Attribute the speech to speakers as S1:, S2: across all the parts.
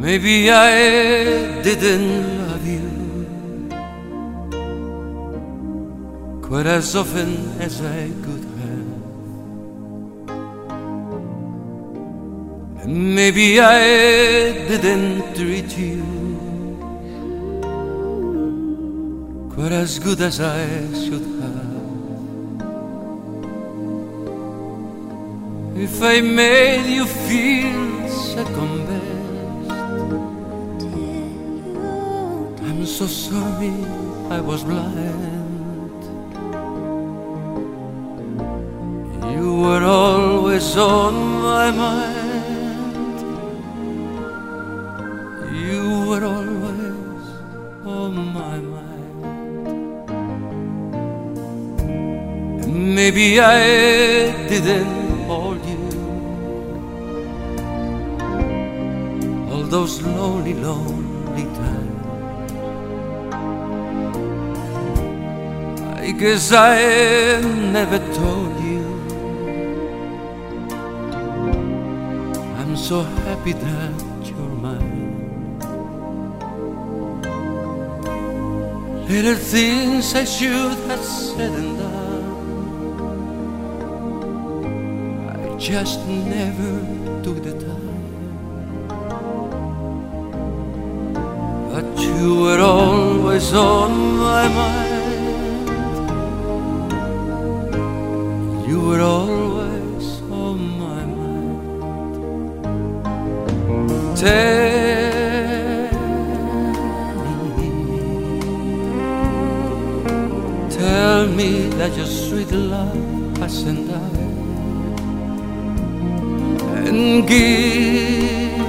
S1: Maybe I didn't love you quite as often as I could have, and maybe I didn't treat you quite as good as I should have. If I made you feel second best, I'm so sorry I was blind. You were always on my mind. You were always on my mind. And maybe I didn't hold you all those lonely, lonely times. I guess I never told you I'm so happy that you're mine. Little things I should have said and done, I just never took the time. But you were always on my mind. You were always on my mind. Tell me that your sweet love hasn't died, and give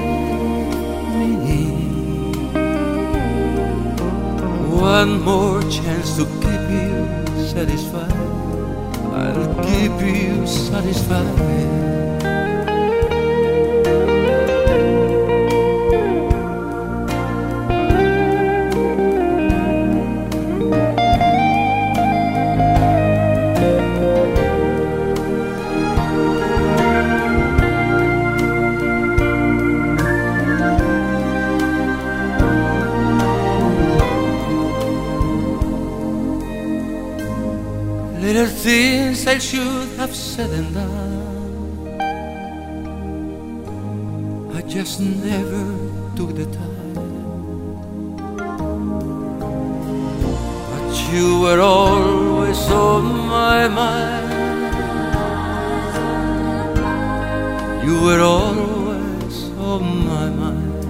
S1: me one more chance to keep you satisfied. I'll keep you satisfied. Little things I should have said and done, I just never took the time. But you were always on my mind. You were always on my mind.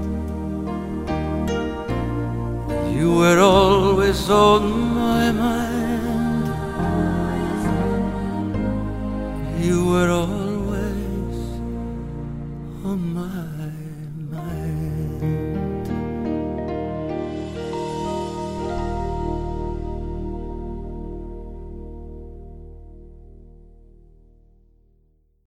S1: You were always on my mind.